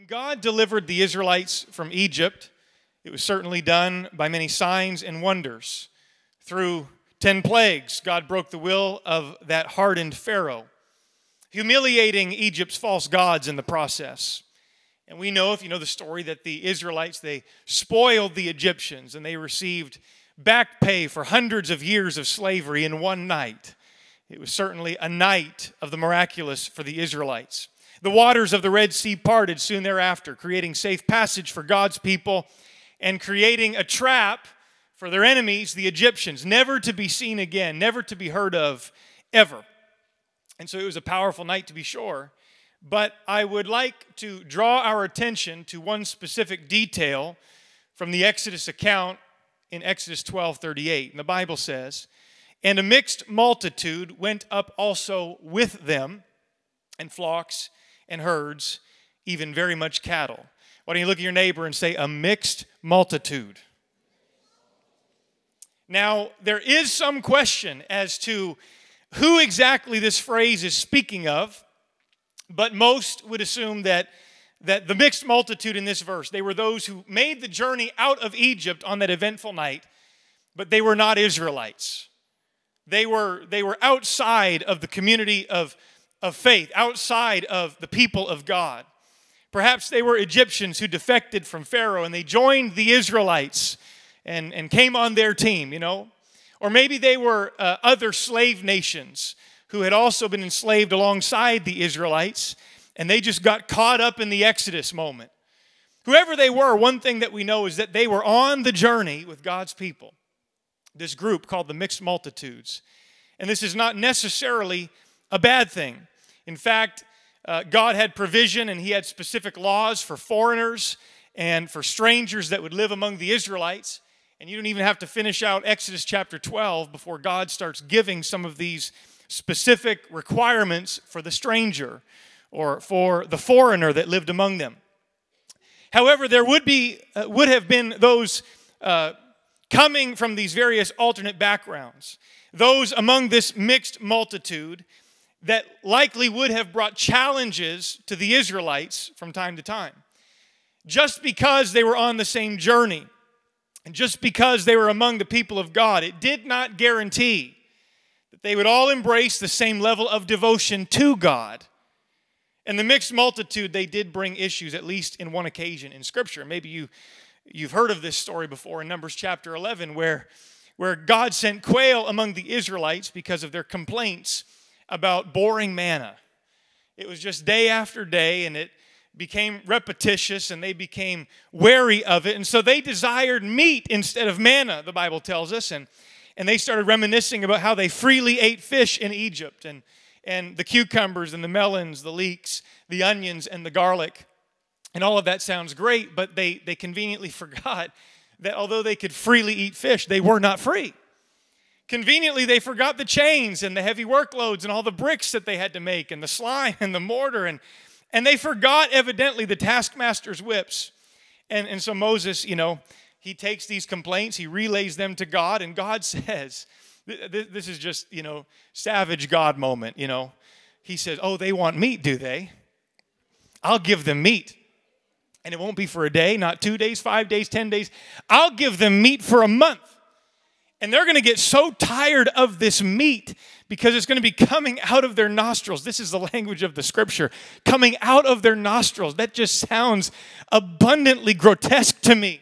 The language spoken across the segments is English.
God delivered the Israelites from Egypt, it was certainly done by many signs and wonders. Through 10 plagues, God broke the will of that hardened Pharaoh, humiliating Egypt's false gods in the process. And we know, if you know the story, that the Israelites, they spoiled the Egyptians and they received back pay for hundreds of years of slavery in one night. It was certainly a night of the miraculous for the Israelites. The waters of the Red Sea parted soon thereafter, creating safe passage for God's people and creating a trap for their enemies, the Egyptians, never to be seen again, never to be heard of ever. And so it was a powerful night, to be sure. But I would like to draw our attention to one specific detail from the Exodus account in Exodus 12:38. And the Bible says, "And a mixed multitude went up also with them, and flocks and herds, even very much cattle." Why don't you look at your neighbor and say, a mixed multitude? Now, there is some question as to who exactly this phrase is speaking of, but most would assume that the mixed multitude in this verse, they were those who made the journey out of Egypt on that eventful night, but they were not Israelites. They were outside of the community of faith, outside of the people of God. Perhaps they were Egyptians who defected from Pharaoh and they joined the Israelites and came on their team, you know. Or maybe they were other slave nations who had also been enslaved alongside the Israelites, and they just got caught up in the Exodus moment. Whoever they were, one thing that we know is that they were on the journey with God's people, this group called the mixed multitudes. And this is not necessarily a bad thing. In fact, God had provision and He had specific laws for foreigners and for strangers that would live among the Israelites. And you don't even have to finish out Exodus chapter 12 before God starts giving some of these specific requirements for the stranger or for the foreigner that lived among them. However, there would have been those coming from these various alternate backgrounds, those among this mixed multitude that likely would have brought challenges to the Israelites from time to time. Just because they were on the same journey, and just because they were among the people of God, it did not guarantee that they would all embrace the same level of devotion to God. And the mixed multitude, they did bring issues, at least in one occasion in Scripture. Maybe you've heard of this story before in Numbers chapter 11, where God sent quail among the Israelites because of their complaints about boring manna. It was just day after day, and it became repetitious, and they became wary of it. And so they desired meat instead of manna, the Bible tells us. And they started reminiscing about how they freely ate fish in Egypt, and the cucumbers and the melons, the leeks, the onions and the garlic. And all of that sounds great, but they conveniently forgot that although they could freely eat fish, they were not free. Conveniently, they forgot the chains and the heavy workloads and all the bricks that they had to make and the slime and the mortar. And they forgot, evidently, the taskmaster's whips. And so Moses, you know, he takes these complaints, he relays them to God, and God says, this is just, you know, savage God moment, you know. He says, oh, they want meat, do they? I'll give them meat. And it won't be for a day, not 2 days, 5 days, 10 days. I'll give them meat for a month. And they're going to get so tired of this meat because it's going to be coming out of their nostrils. This is the language of the Scripture. Coming out of their nostrils. That just sounds abundantly grotesque to me.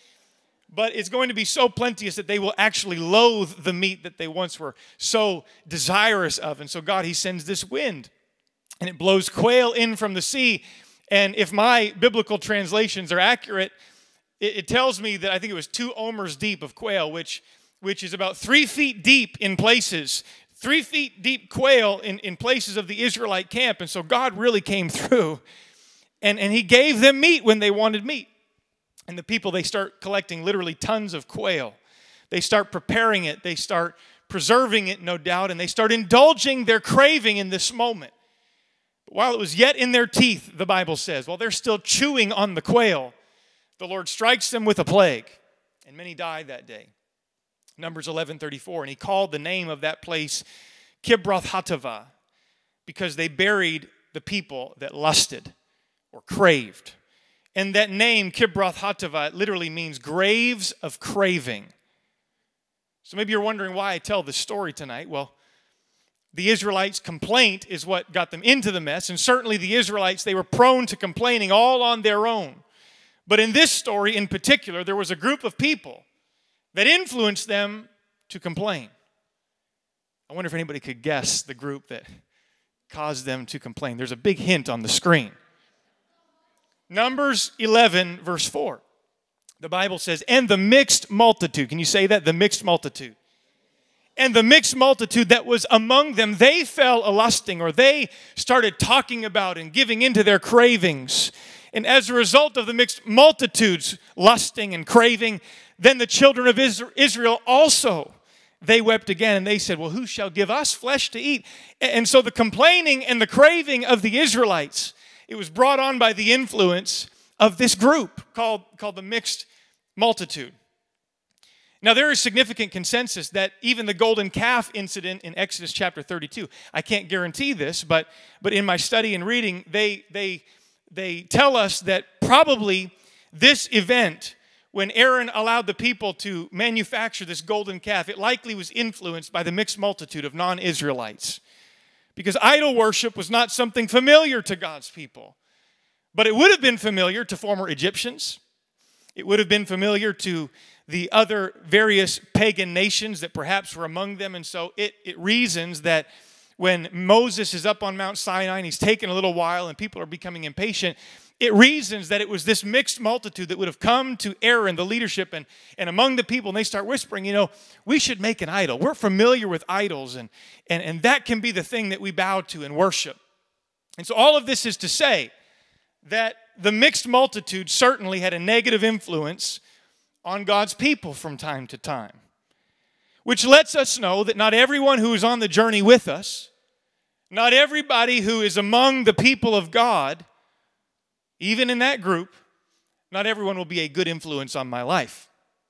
But it's going to be so plenteous that they will actually loathe the meat that they once were so desirous of. And so God, He sends this wind. And it blows quail in from the sea. And if my biblical translations are accurate, it tells me that I think it was 2 omers deep of quail, which is about 3 feet deep in places. 3 feet deep quail in places of the Israelite camp. And so God really came through. And He gave them meat when they wanted meat. And the people, they start collecting literally tons of quail. They start preparing it. They start preserving it, no doubt. And they start indulging their craving in this moment. But while it was yet in their teeth, the Bible says, while they're still chewing on the quail, the Lord strikes them with a plague. And many died that day. Numbers 11:34. And He called the name of that place Kibroth Hattaavah, because they buried the people that lusted or craved And that name, Kibroth Hattaavah, literally means graves of craving. So maybe you're wondering why I tell this story tonight. Well, the Israelites' complaint is what got them into the mess. And certainly the Israelites, they were prone to complaining all on their own. But in this story in particular, there was a group of people that influenced them to complain. I wonder if anybody could guess the group that caused them to complain. There's a big hint on the screen. Numbers 11, verse 4. The Bible says, and the mixed multitude. Can you say that? The mixed multitude. And the mixed multitude that was among them, they fell a-lusting, or they started talking about and giving into their cravings. And as a result of the mixed multitudes lusting and craving, then the children of Israel also, they wept again, and they said, well, who shall give us flesh to eat? And so the complaining and the craving of the Israelites, it was brought on by the influence of this group called the mixed multitude. Now, there is significant consensus that even the golden calf incident in Exodus chapter 32, I can't guarantee this, but in my study and reading, they tell us that probably this event, when Aaron allowed the people to manufacture this golden calf, it likely was influenced by the mixed multitude of non-Israelites. Because idol worship was not something familiar to God's people. But it would have been familiar to former Egyptians. It would have been familiar to the other various pagan nations that perhaps were among them. And so it reasons that when Moses is up on Mount Sinai and he's taken a little while and people are becoming impatient, it reasons that it was this mixed multitude that would have come to Aaron, the leadership, and among the people, and they start whispering, we should make an idol. We're familiar with idols, and that can be the thing that we bow to and worship. And so all of this is to say that the mixed multitude certainly had a negative influence on God's people from time to time, which lets us know that not everyone who is on the journey with us, not everybody who is among the people of God, even in that group, not everyone will be a good influence on my life.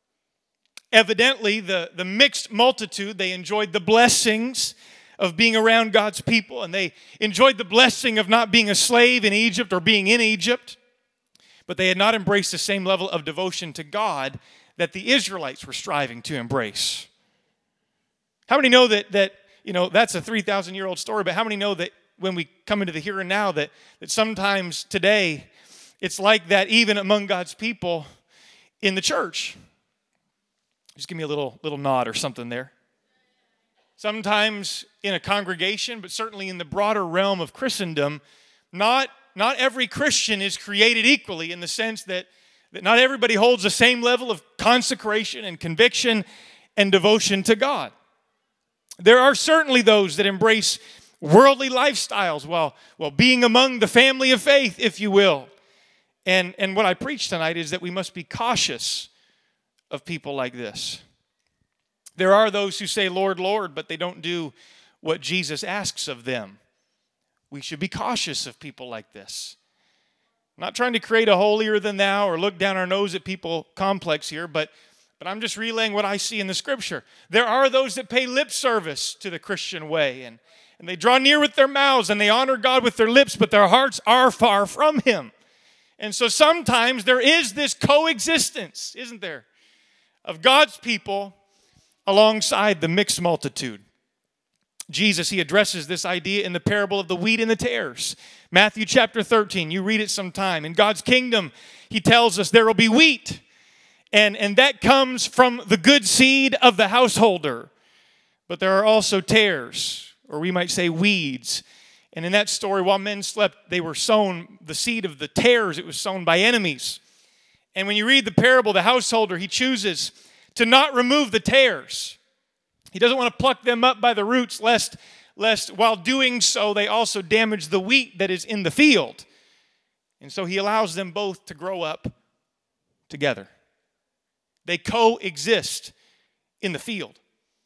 Evidently, the mixed multitude, they enjoyed the blessings of being around God's people, and they enjoyed the blessing of not being a slave in Egypt or being in Egypt, but they had not embraced the same level of devotion to God that the Israelites were striving to embrace. How many know that that's a 3,000-year-old story, but how many know that when we come into the here and now that sometimes today it's like that even among God's people in the church? Just give me a little nod or something there. Sometimes in a congregation, but certainly in the broader realm of Christendom, not every Christian is created equally in the sense that not everybody holds the same level of consecration and conviction and devotion to God. There are certainly those that embrace worldly lifestyles while being among the family of faith, if you will. And what I preach tonight is that we must be cautious of people like this. There are those who say, Lord, Lord, but they don't do what Jesus asks of them. We should be cautious of people like this. I'm not trying to create a holier than thou or look down our nose at people complex here, but I'm just relaying what I see in the Scripture. There are those that pay lip service to the Christian way, and they draw near with their mouths, and they honor God with their lips, but their hearts are far from Him. And so sometimes there is this coexistence, isn't there, of God's people alongside the mixed multitude. Jesus, He addresses this idea in the parable of the wheat and the tares. Matthew chapter 13, you read it sometime. In God's kingdom, He tells us there will be wheat, and that comes from the good seed of the householder. But there are also tares, or we might say weeds. And in that story, while men slept, they were sown, the seed of the tares, it was sown by enemies. And when you read the parable, the householder, he chooses to not remove the tares. He doesn't want to pluck them up by the roots, lest while doing so, they also damage the wheat that is in the field. And so he allows them both to grow up together. They coexist in the field.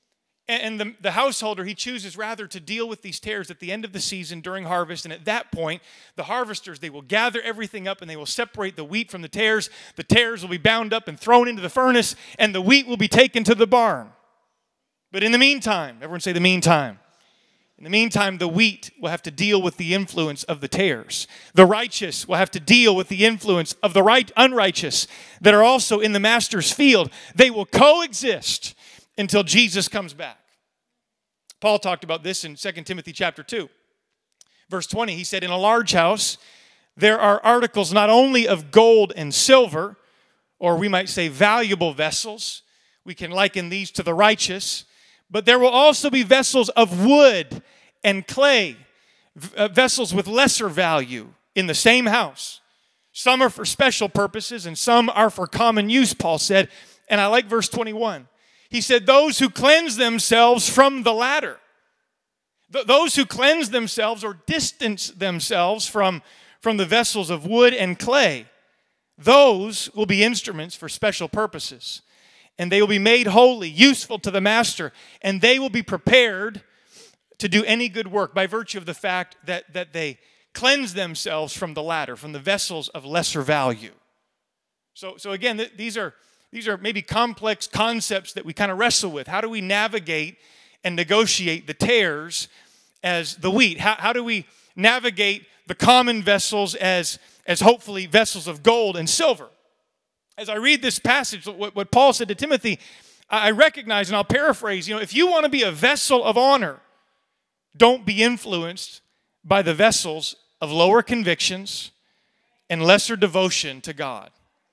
And the householder, he chooses rather to deal with these tares at the end of the season during harvest. And at that point, the harvesters, they will gather everything up and they will separate the wheat from the tares. The tares will be bound up and thrown into the furnace, and the wheat will be taken to the barn. But in the meantime, everyone say the meantime. In the meantime, the wheat will have to deal with the influence of the tares. The righteous will have to deal with the influence of the unrighteous that are also in the master's field. They will coexist until Jesus comes back. Paul talked about this in 2 Timothy chapter 2. Verse 20, he said, in a large house, there are articles not only of gold and silver, or we might say valuable vessels. We can liken these to the righteous. But there will also be vessels of wood and clay, vessels with lesser value in the same house. Some are for special purposes and some are for common use, Paul said. And I like verse 21. He said, those who cleanse themselves from the latter. Those who cleanse themselves or distance themselves from the vessels of wood and clay, those will be instruments for special purposes. And they will be made holy, useful to the master, and they will be prepared to do any good work by virtue of the fact that they cleanse themselves from the latter, from the vessels of lesser value. So again, these are maybe complex concepts that we kind of wrestle with. How do we navigate and negotiate the tares as the wheat? How do we navigate the common vessels as hopefully vessels of gold and silver? As I read this passage, what Paul said to Timothy, I recognize, and I'll paraphrase, if you want to be a vessel of honor, don't be influenced by the vessels of lower convictions and lesser devotion to God.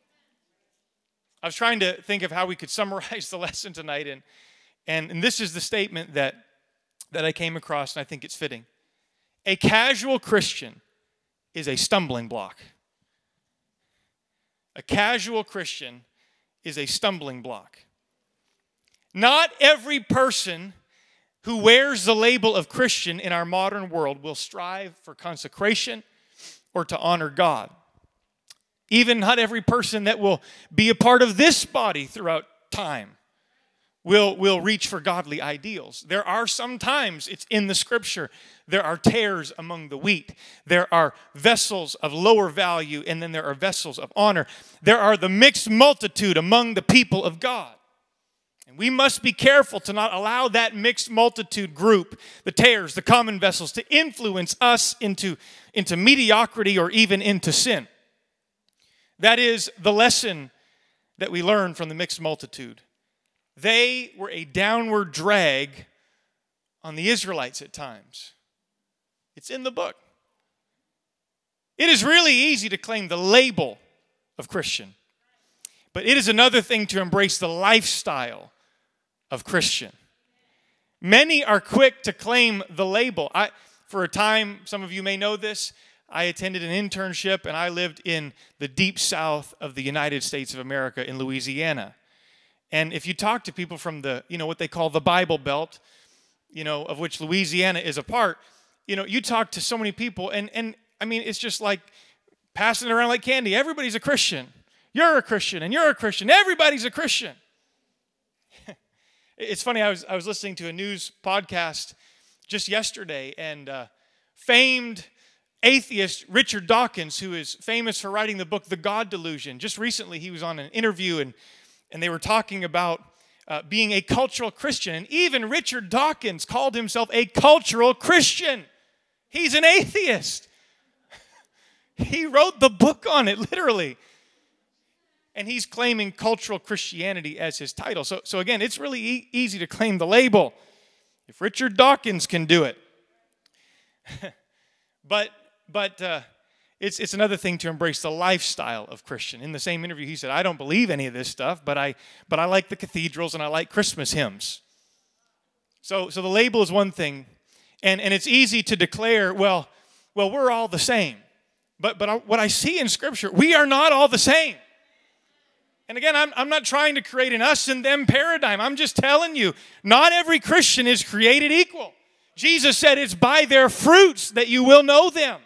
I was trying to think of how we could summarize the lesson tonight, and this is the statement that I came across, and I think it's fitting. A casual Christian is a stumbling block. A casual Christian is a stumbling block. Not every person who wears the label of Christian in our modern world will strive for consecration or to honor God. Even not every person that will be a part of this body throughout time will reach for godly ideals. There are sometimes, it's in the scripture, there are tares among the wheat. There are vessels of lower value, and then there are vessels of honor. There are the mixed multitude among the people of God. And we must be careful to not allow that mixed multitude group, the tares, the common vessels, to influence us into mediocrity or even into sin. That is the lesson that we learn from the mixed multitude. They were a downward drag on the Israelites at times. It's in the book. It is really easy to claim the label of Christian, but it is another thing to embrace the lifestyle of Christian. Many are quick to claim the label. For a time, some of you may know this, I attended an internship and I lived in the deep south of the United States of America in Louisiana. And if you talk to people from the, what they call the Bible Belt, of which Louisiana is a part, you talk to so many people and I mean, it's just like passing it around like candy. Everybody's a Christian. You're a Christian and you're a Christian. Everybody's a Christian. It's funny, I was listening to a news podcast just yesterday, and famed atheist Richard Dawkins, who is famous for writing the book The God Delusion. Just recently, he was on an interview, and they were talking about being a cultural Christian. And even Richard Dawkins called himself a cultural Christian. He's an atheist. He wrote the book on it, literally. And he's claiming cultural Christianity as his title. So again, it's really easy to claim the label if Richard Dawkins can do it. But it's another thing to embrace the lifestyle of Christian. In the same interview, he said, I don't believe any of this stuff, but I like the cathedrals and I like Christmas hymns. So the label is one thing, and it's easy to declare, well, we're all the same. But what I see in Scripture, we are not all the same. And again, I'm not trying to create an us and them paradigm. I'm just telling you, not every Christian is created equal. Jesus said it's by their fruits that you will know them.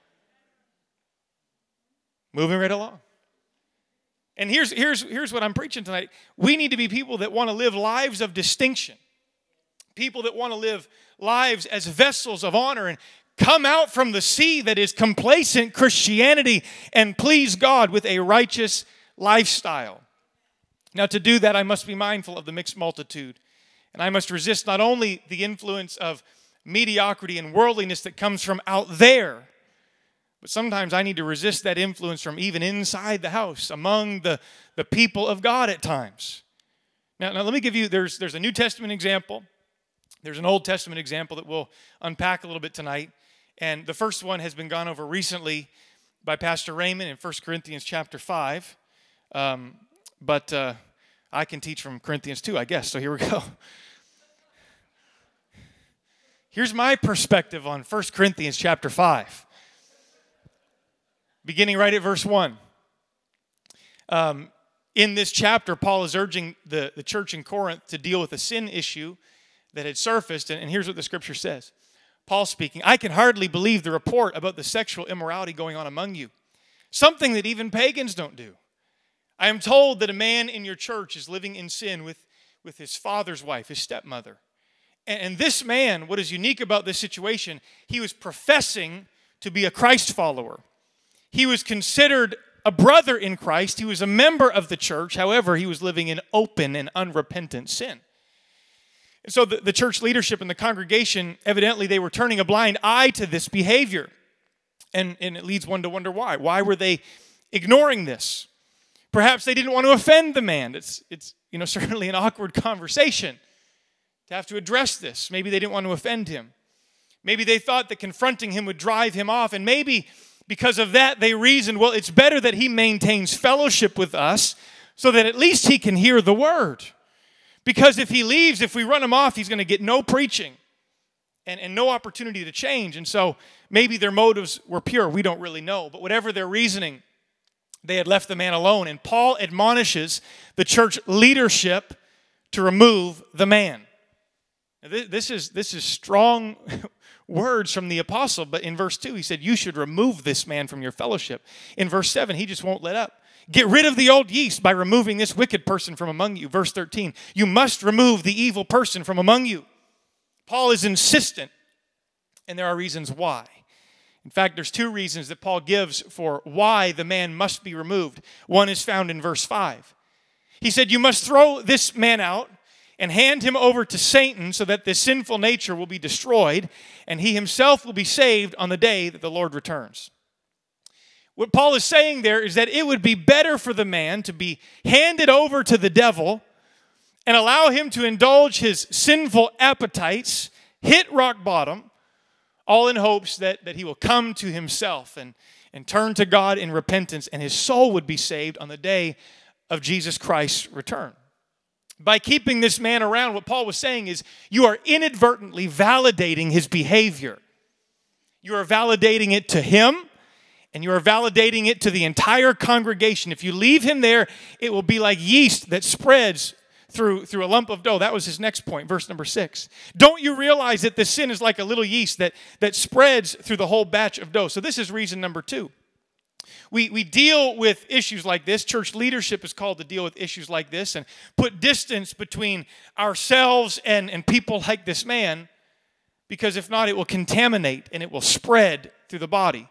Moving right along. And here's what I'm preaching tonight. We need to be people that want to live lives of distinction. People that want to live lives as vessels of honor and come out from the sea that is complacent Christianity and please God with a righteous lifestyle. Now, to do that, I must be mindful of the mixed multitude. And I must resist not only the influence of mediocrity and worldliness that comes from out there. But sometimes I need to resist that influence from even inside the house, among the people of God at times. Now let me give you, there's a New Testament example. There's an Old Testament example that we'll unpack a little bit tonight. And the first one has been gone over recently by Pastor Raymond in 1 Corinthians chapter 5. But I can teach from Corinthians 2, I guess. So here we go. Here's my perspective on 1 Corinthians chapter 5. Beginning right at verse 1. In this chapter, Paul is urging the church in Corinth to deal with a sin issue that had surfaced. And here's what the scripture says. Paul speaking, I can hardly believe the report about the sexual immorality going on among you, something that even pagans don't do. I am told that a man in your church is living in sin with his father's wife, his stepmother. And this man, what is unique about this situation, he was professing to be a Christ follower. He was considered a brother in Christ. He was a member of the church. However, he was living in open and unrepentant sin. And so the church leadership and the congregation, evidently they were turning a blind eye to this behavior. And it leads one to wonder why. Why were they ignoring this? Perhaps they didn't want to offend the man. It's certainly an awkward conversation to have to address this. Maybe they didn't want to offend him. Maybe they thought that confronting him would drive him off. And maybe because of that, they reasoned, well, it's better that he maintains fellowship with us so that at least he can hear the word. Because if he leaves, if we run him off, he's going to get no preaching and no opportunity to change. And so maybe their motives were pure. We don't really know. But whatever their reasoning, they had left the man alone. And Paul admonishes the church leadership to remove the man. Now, this is strong words from the apostle. But in verse 2, he said, you should remove this man from your fellowship. In verse 7, he just won't let up. Get rid of the old yeast by removing this wicked person from among you. Verse 13, you must remove the evil person from among you. Paul is insistent, and there are reasons why. In fact, there's two reasons that Paul gives for why the man must be removed. One is found in verse 5. He said, you must throw this man out and hand him over to Satan so that this sinful nature will be destroyed, and he himself will be saved on the day that the Lord returns. What Paul is saying there is that it would be better for the man to be handed over to the devil and allow him to indulge his sinful appetites, hit rock bottom, all in hopes that he will come to himself and turn to God in repentance, and his soul would be saved on the day of Jesus Christ's return. By keeping this man around, what Paul was saying is you are inadvertently validating his behavior. You are validating it to him, and you are validating it to the entire congregation. If you leave him there, it will be like yeast that spreads through a lump of dough. That was his next point, verse number 6. Don't you realize that this sin is like a little yeast that spreads through the whole batch of dough? So this is reason number 2. We deal with issues like this. Church leadership is called to deal with issues like this and put distance between ourselves and people like this man, because if not, it will contaminate and it will spread through the body.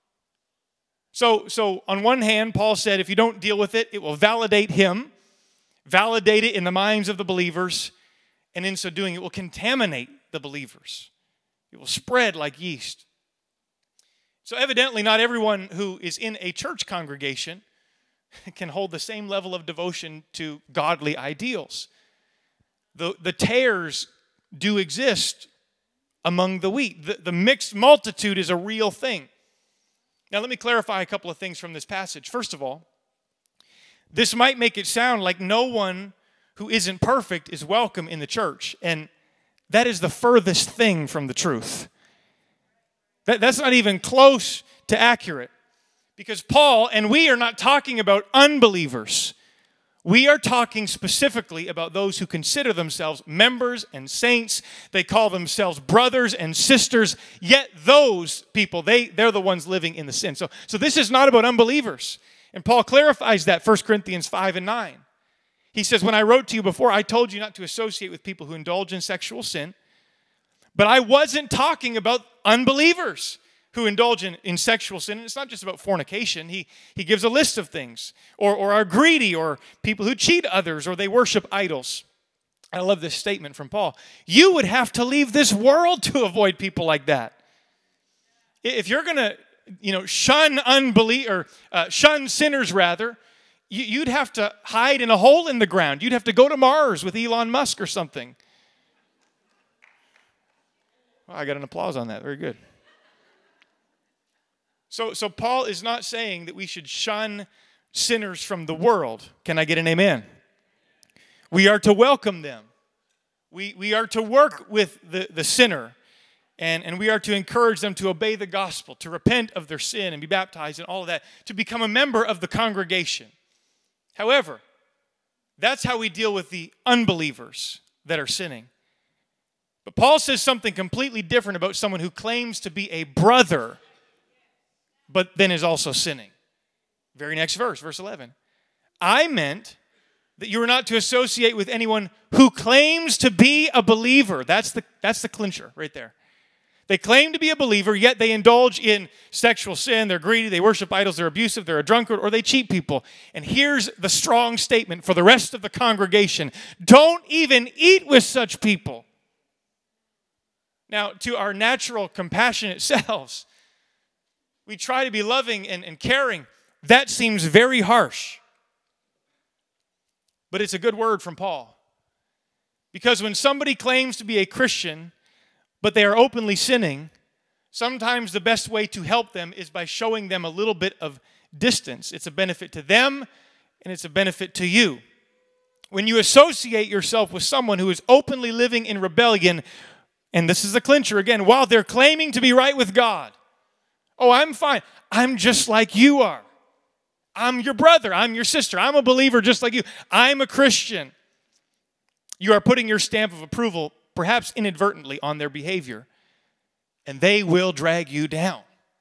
So on one hand, Paul said if you don't deal with it, it will validate him, validate it in the minds of the believers, and in so doing, it will contaminate the believers. It will spread like yeast. So evidently, not everyone who is in a church congregation can hold the same level of devotion to godly ideals. The tares do exist among the wheat. The mixed multitude is a real thing. Now, let me clarify a couple of things from this passage. First of all, this might make it sound like no one who isn't perfect is welcome in the church. And that is the furthest thing from the truth. That's not even close to accurate. Because Paul and we are not talking about unbelievers. We are talking specifically about those who consider themselves members and saints. They call themselves brothers and sisters, yet those people, they're the ones living in the sin. So this is not about unbelievers. And Paul clarifies that, 1 Corinthians 5 and 9. He says, when I wrote to you before, I told you not to associate with people who indulge in sexual sin. But I wasn't talking about unbelievers who indulge in sexual sin. And it's not just about fornication. He gives a list of things. Or are greedy, or people who cheat others, or they worship idols. I love this statement from Paul. You would have to leave this world to avoid people like that. If you're going to, shun unbelief or shun sinners rather, you'd have to hide in a hole in the ground. You'd have to go to Mars with Elon Musk or something. Well, I got an applause on that. Very good. So Paul is not saying that we should shun sinners from the world. Can I get an amen? We are to welcome them. We are to work with the sinner. And we are to encourage them to obey the gospel, to repent of their sin and be baptized and all of that, to become a member of the congregation. However, that's how we deal with the unbelievers that are sinning. But Paul says something completely different about someone who claims to be a brother, but then is also sinning. Very next verse, verse 11. I meant that you are not to associate with anyone who claims to be a believer. That's the clincher right there. They claim to be a believer, yet they indulge in sexual sin. They're greedy, they worship idols, they're abusive, they're a drunkard, or they cheat people. And here's the strong statement for the rest of the congregation. Don't even eat with such people. Now, to our natural, compassionate selves, we try to be loving and caring. That seems very harsh. But it's a good word from Paul. Because when somebody claims to be a Christian, but they are openly sinning, sometimes the best way to help them is by showing them a little bit of distance. It's a benefit to them, and it's a benefit to you. When you associate yourself with someone who is openly living in rebellion, and this is the clincher again, while they're claiming to be right with God. Oh, I'm fine. I'm just like you are. I'm your brother. I'm your sister. I'm a believer just like you. I'm a Christian. You are putting your stamp of approval, perhaps inadvertently, on their behavior, and they will drag you down.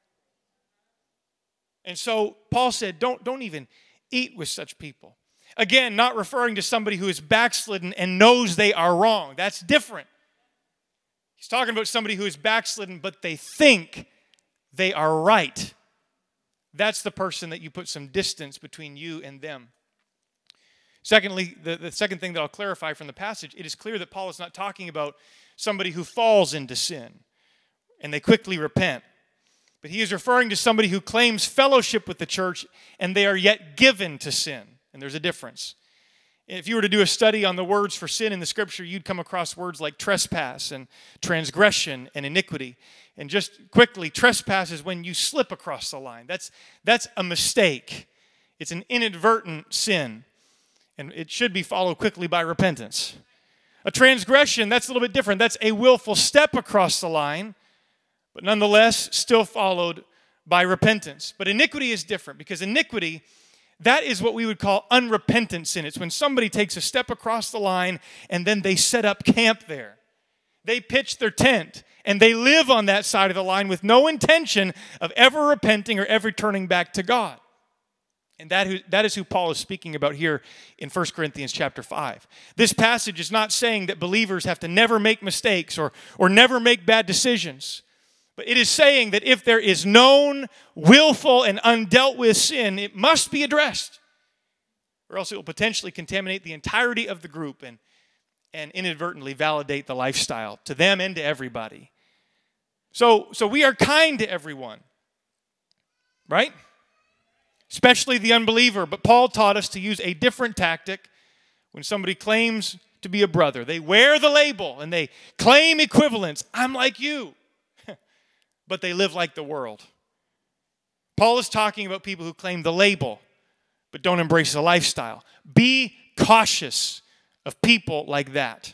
And so Paul said, don't even eat with such people. Again, not referring to somebody who is backslidden and knows they are wrong. That's different. He's talking about somebody who is backslidden, but they think they are right. That's the person that you put some distance between you and them. Secondly, the second thing that I'll clarify from the passage, it is clear that Paul is not talking about somebody who falls into sin and they quickly repent. But he is referring to somebody who claims fellowship with the church and they are yet given to sin. And there's a difference. If you were to do a study on the words for sin in the scripture, you'd come across words like trespass and transgression and iniquity. And just quickly, trespass is when you slip across the line. That's a mistake. It's an inadvertent sin. And it should be followed quickly by repentance. A transgression, that's a little bit different. That's a willful step across the line, but nonetheless still followed by repentance. But iniquity is different because iniquity, that is what we would call unrepentant sin. It's when somebody takes a step across the line and then they set up camp there. They pitch their tent and they live on that side of the line with no intention of ever repenting or ever turning back to God. And that is who Paul is speaking about here in 1 Corinthians chapter 5. This passage is not saying that believers have to never make mistakes or never make bad decisions. But it is saying that if there is known, willful, and undealt with sin, it must be addressed. Or else it will potentially contaminate the entirety of the group and inadvertently validate the lifestyle to them and to everybody. So we are kind to everyone. Right? Especially the unbeliever. But Paul taught us to use a different tactic when somebody claims to be a brother. They wear the label and they claim equivalence. I'm like you. But they live like the world. Paul is talking about people who claim the label but don't embrace the lifestyle. Be cautious of people like that.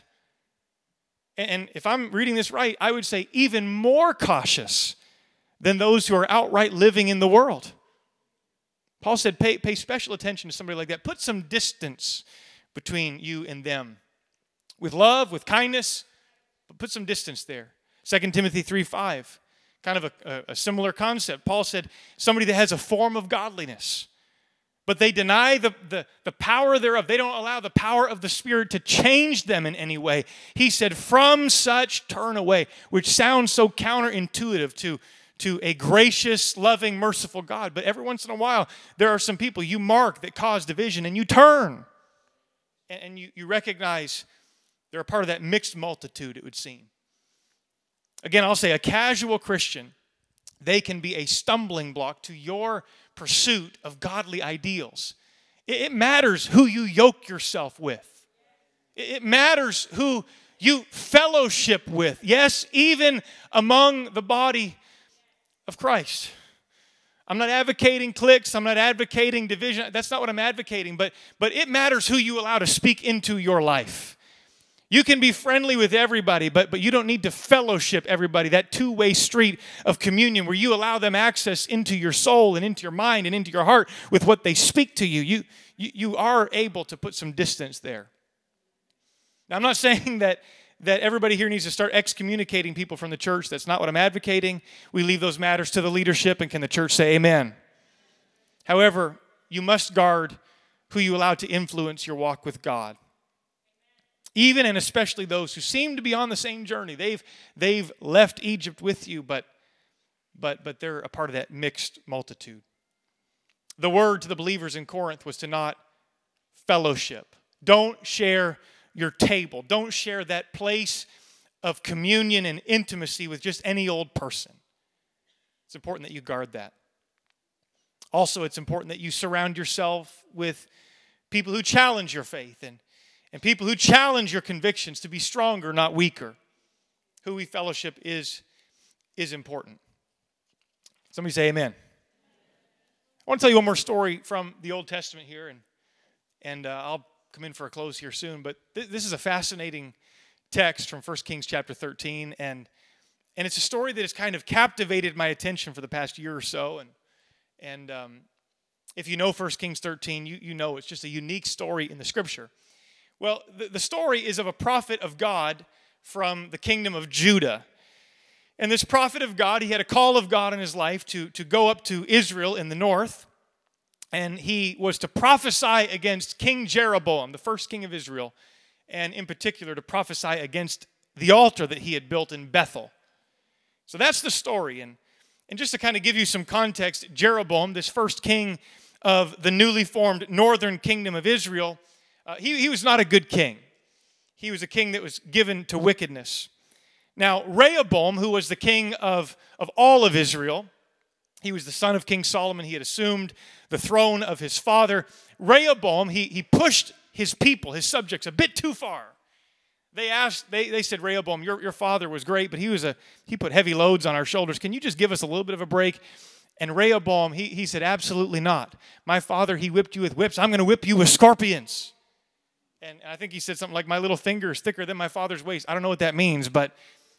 And if I'm reading this right, I would say even more cautious than those who are outright living in the world. Paul said, pay special attention to somebody like that. Put some distance between you and them. With love, with kindness, but put some distance there. 2 Timothy 3:5, kind of a similar concept. Paul said, somebody that has a form of godliness, but they deny the power thereof. They don't allow the power of the Spirit to change them in any way. He said, from such turn away, which sounds so counterintuitive to a gracious, loving, merciful God. But every once in a while, there are some people you mark that cause division, and you turn. And you recognize They're a part of that mixed multitude, it would seem. Again, I'll say a casual Christian, they can be a stumbling block to your pursuit of godly ideals. It matters who you yoke yourself with. It matters who you fellowship with. Yes, even among the body of Christ. I'm not advocating cliques. I'm not advocating division. That's not what I'm advocating. But it matters who you allow to speak into your life. You can be friendly with everybody, but you don't need to fellowship everybody. That two-way street of communion where you allow them access into your soul and into your mind and into your heart with what they speak to you. You are able to put some distance there. Now, I'm not saying that everybody here needs to start excommunicating people from the church. That's not what I'm advocating. We leave those matters to the leadership, and can the church say amen? However, you must guard who you allow to influence your walk with God. Even and especially those who seem to be on the same journey. They've left Egypt with you, but they're a part of that mixed multitude. The word to the believers in Corinth was to not fellowship. Don't share your table. Don't share that place of communion and intimacy with just any old person. It's important that you guard that. Also, it's important that you surround yourself with people who challenge your faith and people who challenge your convictions to be stronger, not weaker. Who we fellowship is important. Somebody say amen. I want to tell you one more story from the Old Testament here, and I'll come in for a close here soon. But this is a fascinating text from 1 Kings chapter 13, and it's a story that has kind of captivated my attention for the past year or so. And if you know 1 Kings 13, you know it's just a unique story in the Scripture. Well, the story is of a prophet of God from the kingdom of Judah. And this prophet of God, he had a call of God in his life to go up to Israel in the north. And he was to prophesy against King Jeroboam, the first king of Israel. And in particular, to prophesy against the altar that he had built in Bethel. So that's the story. And just to kind of give you some context, Jeroboam, this first king of the newly formed northern kingdom of Israel, he was not a good king. He was a king that was given to wickedness. Now, Rehoboam, who was the king of all of Israel, he was the son of King Solomon. He had assumed the throne of his father. Rehoboam, he pushed his people, his subjects, a bit too far. They said, Rehoboam, your father was great, but he put heavy loads on our shoulders. Can you just give us a little bit of a break? And Rehoboam, he said, absolutely not. My father, he whipped you with whips. I'm going to whip you with scorpions. And I think he said something like, my little finger is thicker than my father's waist. I don't know what that means, but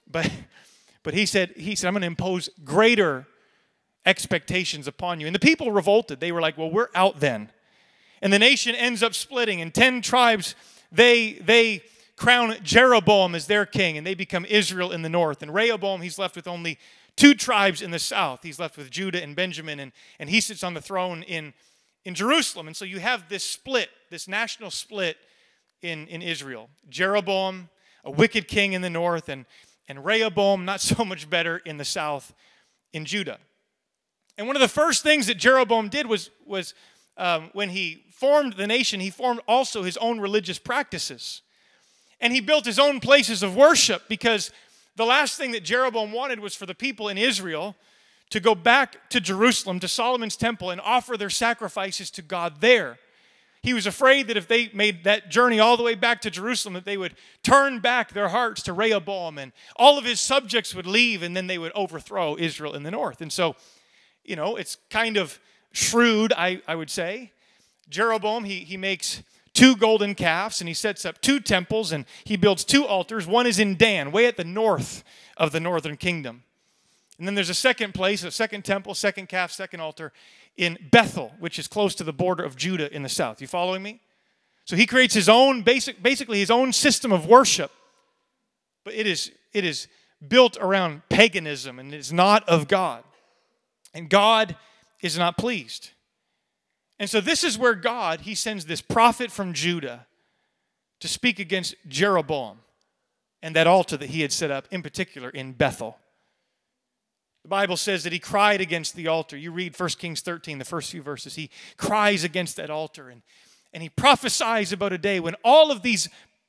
he said, I'm going to impose greater expectations upon you. And the people revolted. They were like, well, we're out then. And the nation ends up splitting. And 10 tribes, they crown Jeroboam as their king, and they become Israel in the north. And Rehoboam, he's left with only 2 tribes in the south. He's left with Judah and Benjamin, and he sits on the throne in Jerusalem. And so you have this split, this national split in Israel. Jeroboam, a wicked king in the north, and Rehoboam, not so much better in the south in Judah. And one of the first things that Jeroboam did was when he formed the nation, he formed also his own religious practices. And he built his own places of worship, because the last thing that Jeroboam wanted was for the people in Israel to go back to Jerusalem, to Solomon's temple, and offer their sacrifices to God there. He was afraid that if they made that journey all the way back to Jerusalem, that they would turn back their hearts to Rehoboam, and all of his subjects would leave, and then they would overthrow Israel in the north. And so, it's kind of shrewd, I would say. Jeroboam, he makes 2 golden calves, and he sets up 2 temples, and he builds 2 altars. One is in Dan, way at the north of the northern kingdom. And then there's a second place, a second temple, second calf, second altar in Bethel, which is close to the border of Judah in the south. You following me? So he creates his own, basically his own system of worship. But it is built around paganism, and it is not of God. And God is not pleased. And so this is where God, he sends this prophet from Judah to speak against Jeroboam and that altar that he had set up, in particular in Bethel. The Bible says that he cried against the altar. You read 1 Kings 13, the first few verses. He cries against that altar, and he prophesies about a day when all of these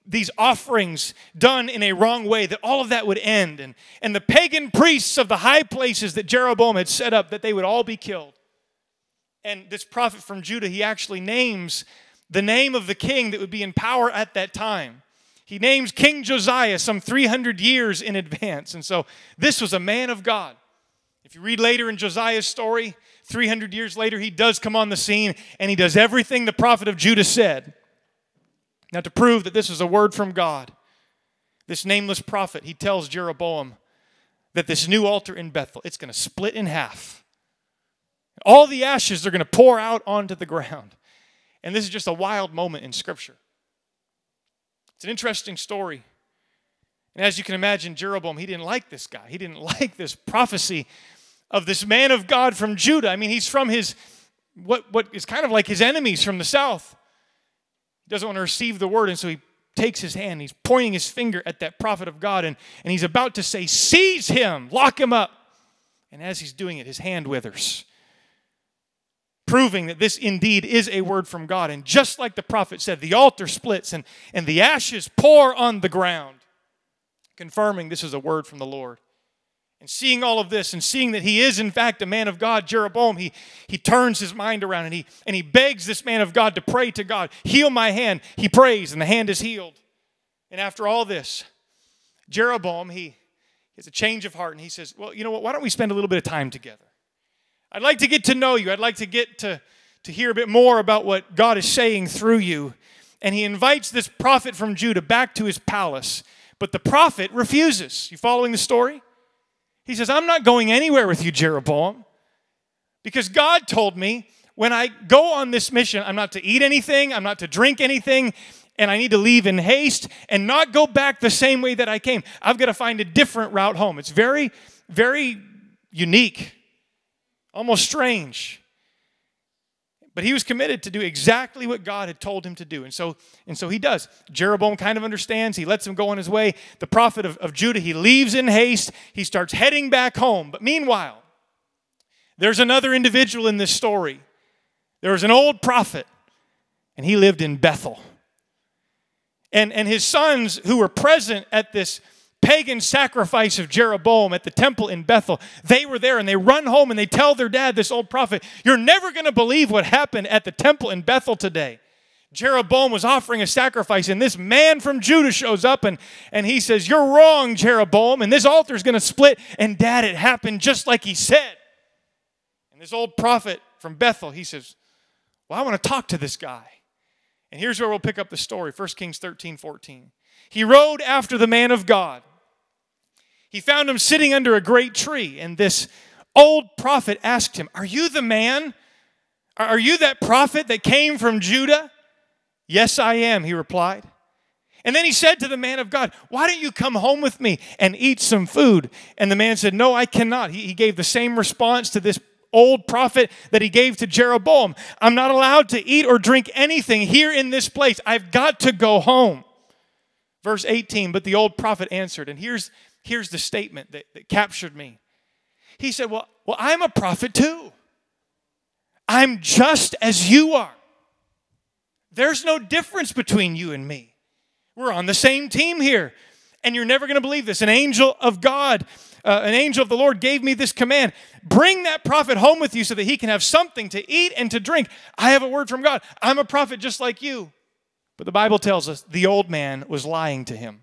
these offerings done in a wrong way, that all of that would end. And the pagan priests of the high places that Jeroboam had set up, that they would all be killed. And this prophet from Judah, he actually names the name of the king that would be in power at that time. He names King Josiah some 300 years in advance. And so this was a man of God. If you read later in Josiah's story, 300 years later, he does come on the scene and he does everything the prophet of Judah said. Now, to prove that this is a word from God, this nameless prophet, he tells Jeroboam that this new altar in Bethel, it's going to split in half. All the ashes are going to pour out onto the ground. And this is just a wild moment in Scripture. It's an interesting story. And as you can imagine, Jeroboam, he didn't like this guy. He didn't like this prophecy of this man of God from Judah. I mean, he's from his, what is kind of like his enemies from the south. He doesn't want to receive the word, and so he takes his hand. He's pointing his finger at that prophet of God, and he's about to say, seize him, lock him up. And as he's doing it, his hand withers, proving that this indeed is a word from God. And just like the prophet said, the altar splits and the ashes pour on the ground, confirming this is a word from the Lord. And seeing all of this and seeing that he is in fact a man of God, Jeroboam, he turns his mind around and he begs this man of God to pray to God. Heal my hand. He prays and the hand is healed. And after all this, Jeroboam, he has a change of heart and he says, well, you know what, why don't we spend a little bit of time together? I'd like to get to know you. I'd like to get to hear a bit more about what God is saying through you. And he invites this prophet from Judah back to his palace. But the prophet refuses. You following the story? He says, I'm not going anywhere with you, Jeroboam, because God told me when I go on this mission, I'm not to eat anything, I'm not to drink anything, and I need to leave in haste and not go back the same way that I came. I've got to find a different route home. It's very, very unique, almost strange. But he was committed to do exactly what God had told him to do. And so he does. Jeroboam kind of understands. He lets him go on his way. The prophet of Judah, he leaves in haste. He starts heading back home. But meanwhile, there's another individual in this story. There was an old prophet, and he lived in Bethel. And his sons who were present at this pagan sacrifice of Jeroboam at the temple in Bethel, they were there and they run home and they tell their dad, this old prophet, you're never going to believe what happened at the temple in Bethel today. Jeroboam was offering a sacrifice and this man from Judah shows up and he says, you're wrong, Jeroboam, and this altar is going to split. And dad, it happened just like he said. And this old prophet from Bethel, he says, well, I want to talk to this guy. And here's where we'll pick up the story, 1 Kings 13:14. He rode after the man of God. He found him sitting under a great tree, and this old prophet asked him, are you the man? Are you that prophet that came from Judah? Yes, I am, he replied. And then he said to the man of God, why don't you come home with me and eat some food? And the man said, no, I cannot. He gave the same response to this old prophet that he gave to Jeroboam. I'm not allowed to eat or drink anything here in this place. I've got to go home. Verse 18, but the old prophet answered, and here's the statement that captured me. He said, well, I'm a prophet too. I'm just as you are. There's no difference between you and me. We're on the same team here. And you're never going to believe this. An angel of God, an angel of the Lord gave me this command. Bring that prophet home with you so that he can have something to eat and to drink. I have a word from God. I'm a prophet just like you. But the Bible tells us the old man was lying to him.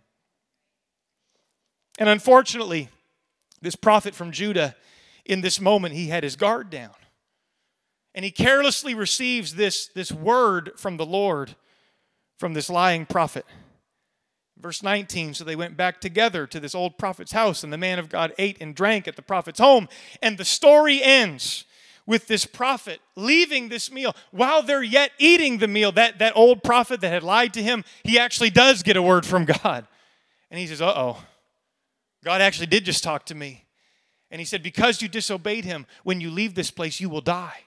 And unfortunately, this prophet from Judah, in this moment, he had his guard down. And he carelessly receives this word from the Lord, from this lying prophet. Verse 19, so they went back together to this old prophet's house, and the man of God ate and drank at the prophet's home. And the story ends with this prophet leaving this meal. While they're yet eating the meal, that old prophet that had lied to him, he actually does get a word from God. And he says, uh-oh, God actually did just talk to me. And he said, because you disobeyed him, when you leave this place, you will die.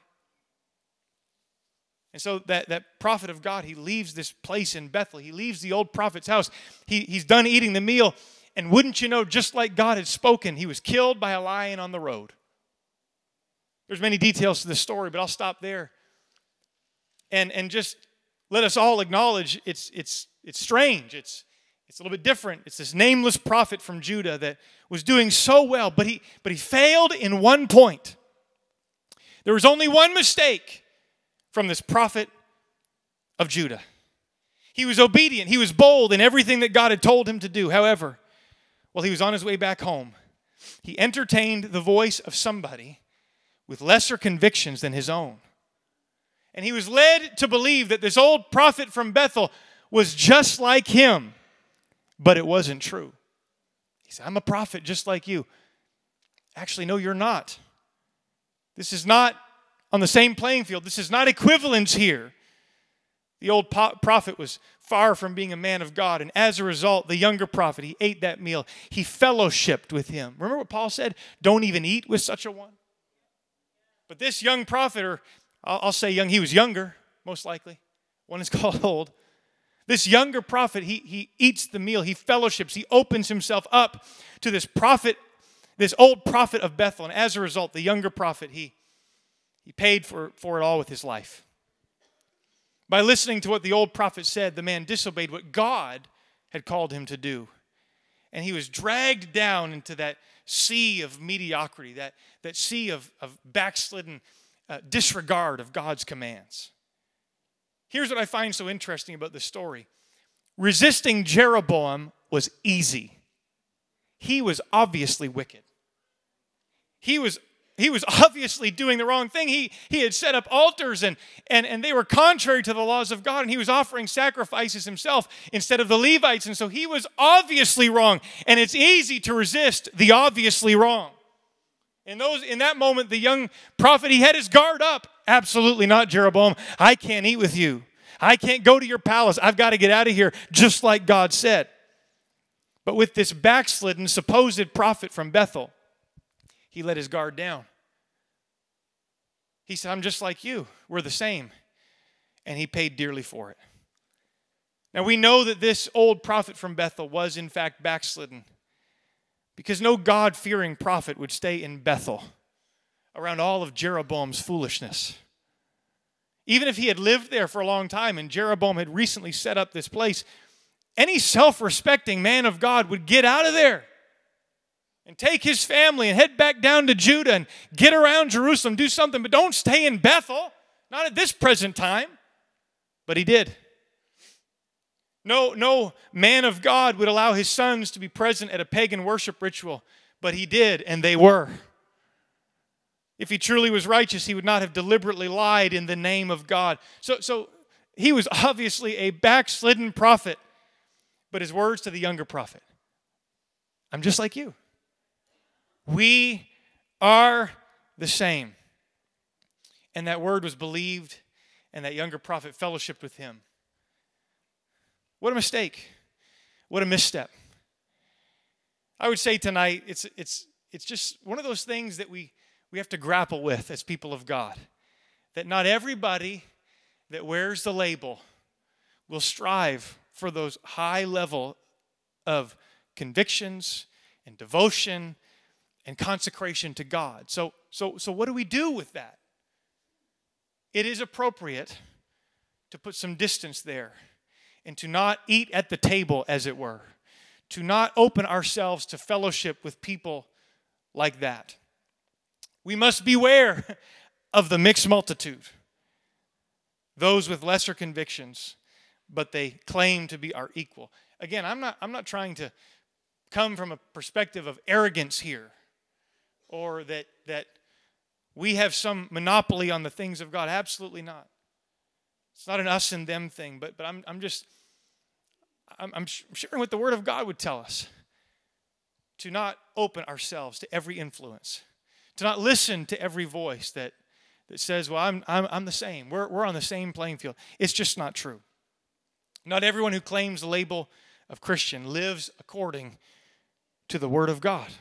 And so that prophet of God, he leaves this place in Bethel. He leaves the old prophet's house. He's done eating the meal. And wouldn't you know, just like God had spoken, he was killed by a lion on the road. There's many details to this story, but I'll stop there. And just let us all acknowledge it's strange. It's a little bit different. It's this nameless prophet from Judah that was doing so well, but he failed in one point. There was only one mistake from this prophet of Judah. He was obedient. He was bold in everything that God had told him to do. However, while he was on his way back home, he entertained the voice of somebody with lesser convictions than his own. And he was led to believe that this old prophet from Bethel was just like him, but it wasn't true. He said, I'm a prophet just like you. Actually, no, you're not. This is not on the same playing field. This is not equivalence here. The old prophet was far from being a man of God, and as a result, the younger prophet, he ate that meal. He fellowshipped with him. Remember what Paul said? Don't even eat with such a one. But this young prophet, or I'll say young, he was younger, most likely. One is called old. This younger prophet, he eats the meal, he fellowships, he opens himself up to this prophet, this old prophet of Bethel. And as a result, the younger prophet, he paid for it all with his life. By listening to what the old prophet said, the man disobeyed what God had called him to do. And he was dragged down into that sea of mediocrity, that sea of backslidden disregard of God's commands. Here's what I find so interesting about this story. Resisting Jeroboam was easy. He was obviously wicked. He was obviously doing the wrong thing. He had set up altars and they were contrary to the laws of God, and he was offering sacrifices himself instead of the Levites. And so he was obviously wrong. And it's easy to resist the obviously wrong. In that moment, the young prophet, he had his guard up. Absolutely not, Jeroboam. I can't eat with you. I can't go to your palace. I've got to get out of here, just like God said. But with this backslidden, supposed prophet from Bethel, he let his guard down. He said, I'm just like you. We're the same. And he paid dearly for it. Now we know that this old prophet from Bethel was in fact backslidden, because no God-fearing prophet would stay in Bethel around all of Jeroboam's foolishness. Even if he had lived there for a long time and Jeroboam had recently set up this place, any self-respecting man of God would get out of there and take his family and head back down to Judah and get around Jerusalem, do something, but don't stay in Bethel, not at this present time. But he did. No man of God would allow his sons to be present at a pagan worship ritual, but he did, and they were. If he truly was righteous, he would not have deliberately lied in the name of God. So he was obviously a backslidden prophet, but his words to the younger prophet, I'm just like you. We are the same. And that word was believed, and that younger prophet fellowshiped with him. What a mistake. What a misstep. I would say tonight, it's just one of those things that we have to grapple with as people of God. That not everybody that wears the label will strive for those high level of convictions and devotion and consecration to God. So what do we do with that? It is appropriate to put some distance there and to not eat at the table, as it were. To not open ourselves to fellowship with people like that. We must beware of the mixed multitude. Those with lesser convictions, but they claim to be our equal. Again, I'm not trying to come from a perspective of arrogance here, or that we have some monopoly on the things of God. Absolutely not. It's not an us and them thing, but I'm sharing what the Word of God would tell us. To not open ourselves to every influence. To not listen to every voice that says, well, I'm the same. We're on the same playing field. It's just not true. Not everyone who claims the label of Christian lives according to the Word of God.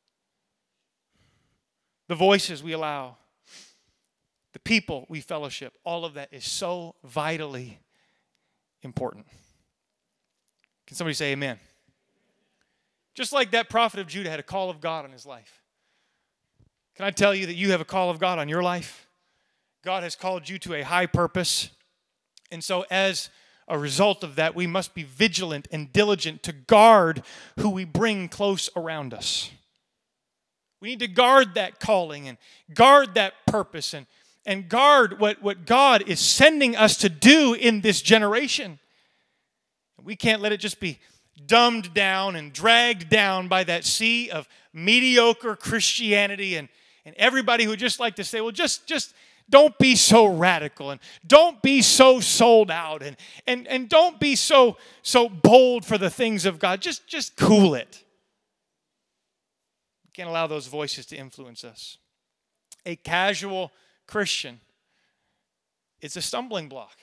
The voices we allow, the people we fellowship, all of that is so vitally important. Can somebody say amen? Just like that prophet of Judah had a call of God on his life. Can I tell you that you have a call of God on your life? God has called you to a high purpose. And so as a result of that, we must be vigilant and diligent to guard who we bring close around us. We need to guard that calling and guard that purpose and guard what God is sending us to do in this generation. We can't let it just be dumbed down and dragged down by that sea of mediocre Christianity and everybody who just like to say, well, just don't be so radical and don't be so sold out and don't be so bold for the things of God. Just cool it. We can't allow those voices to influence us. A casual Christian, it's a stumbling block.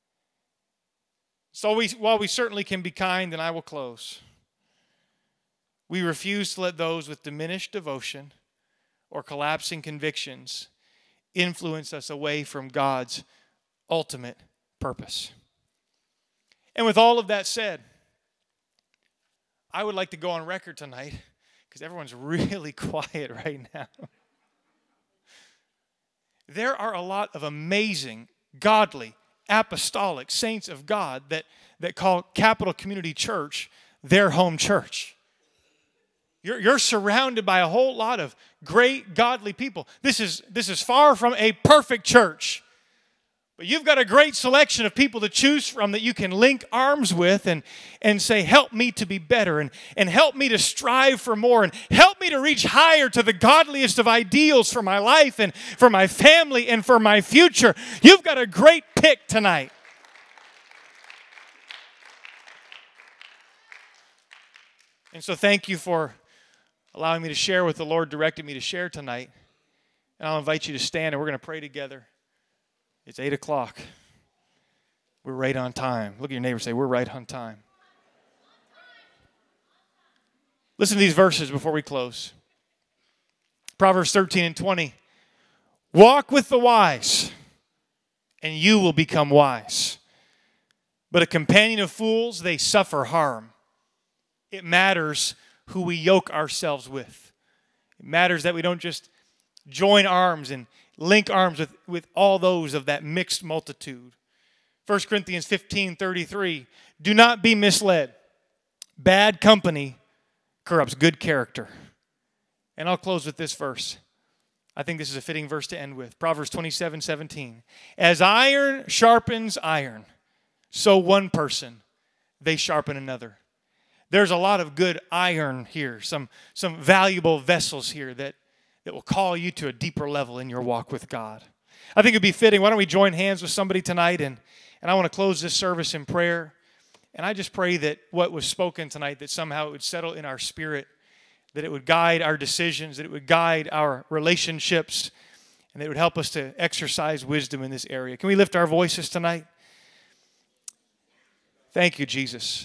So while we certainly can be kind, and I will close, we refuse to let those with diminished devotion or collapsing convictions influence us away from God's ultimate purpose. And with all of that said, I would like to go on record tonight, because everyone's really quiet right now. There are a lot of amazing, godly, apostolic saints of God that call Capital Community Church their home church. You're surrounded by a whole lot of great, godly people. This is far from a perfect church. But you've got a great selection of people to choose from that you can link arms with and say, help me to be better and help me to strive for more and help me to reach higher to the godliest of ideals for my life and for my family and for my future. You've got a great pick tonight. And so thank you for allowing me to share what the Lord directed me to share tonight. And I'll invite you to stand and we're going to pray together. It's 8 o'clock. We're right on time. Look at your neighbor and say, we're right on time. Listen to these verses before we close. Proverbs 13 and 20. Walk with the wise, and you will become wise. But a companion of fools, they suffer harm. It matters who we yoke ourselves with. It matters that we don't just join arms and link arms with all those of that mixed multitude. 1 Corinthians 15:33. Do not be misled. Bad company corrupts good character. And I'll close with this verse. I think this is a fitting verse to end with. Proverbs 27:17. As iron sharpens iron, so one person, they sharpen another. There's a lot of good iron here, some valuable vessels here that will call you to a deeper level in your walk with God. I think it'd be fitting. Why don't we join hands with somebody tonight? And I want to close this service in prayer. And I just pray that what was spoken tonight, that somehow it would settle in our spirit, that it would guide our decisions, that it would guide our relationships, and that it would help us to exercise wisdom in this area. Can we lift our voices tonight? Thank you, Jesus.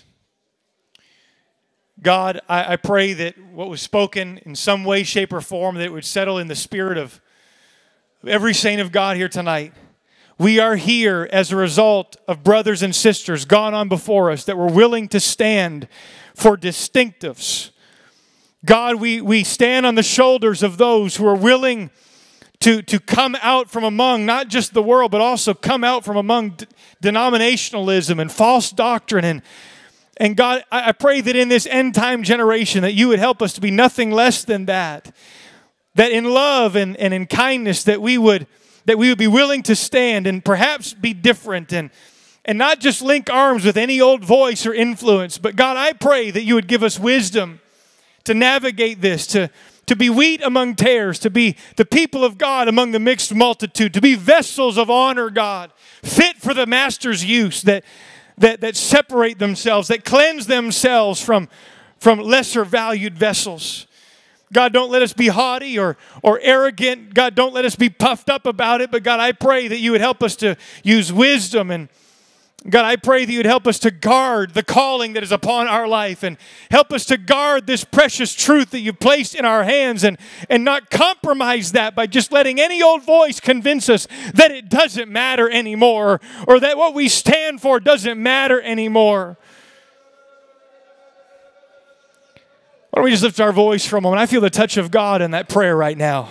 God, I pray that what was spoken in some way, shape, or form, that it would settle in the spirit of every saint of God here tonight. We are here as a result of brothers and sisters gone on before us that were willing to stand for distinctives. God, we stand on the shoulders of those who are willing to come out from among not just the world, but also come out from among denominationalism and false doctrine. And God, I pray that in this end time generation that you would help us to be nothing less than that. That in love and in kindness that we would be willing to stand and perhaps be different and not just link arms with any old voice or influence. But God, I pray that you would give us wisdom to navigate this, to be wheat among tares, to be the people of God among the mixed multitude, to be vessels of honor, God, fit for the Master's use, that separate themselves, that cleanse themselves from lesser valued vessels. God, don't let us be haughty or arrogant. God, don't let us be puffed up about it. But God, I pray that you would help us to use wisdom. And God, I pray that you would help us to guard the calling that is upon our life and help us to guard this precious truth that you've placed in our hands and not compromise that by just letting any old voice convince us that it doesn't matter anymore or that what we stand for doesn't matter anymore. Why don't we just lift our voice for a moment? I feel the touch of God in that prayer right now.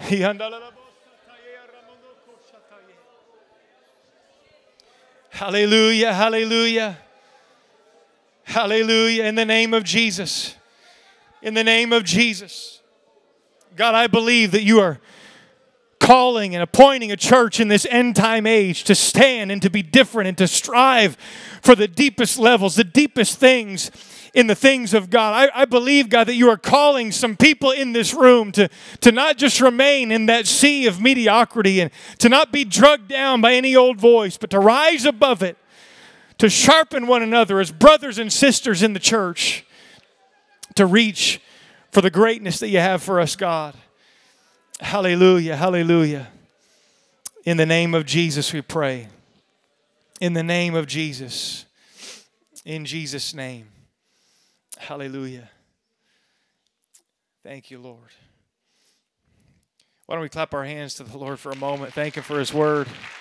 Hallelujah, hallelujah, hallelujah. In the name of Jesus. In the name of Jesus. God, I believe that you are calling and appointing a church in this end time age to stand and to be different and to strive for the deepest levels, the deepest things in the things of God. I believe, God, that you are calling some people in this room to not just remain in that sea of mediocrity and to not be drugged down by any old voice, but to rise above it, to sharpen one another as brothers and sisters in the church, to reach for the greatness that you have for us, God. Hallelujah, hallelujah. In the name of Jesus we pray. In the name of Jesus. In Jesus' name. Hallelujah. Thank you, Lord. Why don't we clap our hands to the Lord for a moment? Thank Him for His word.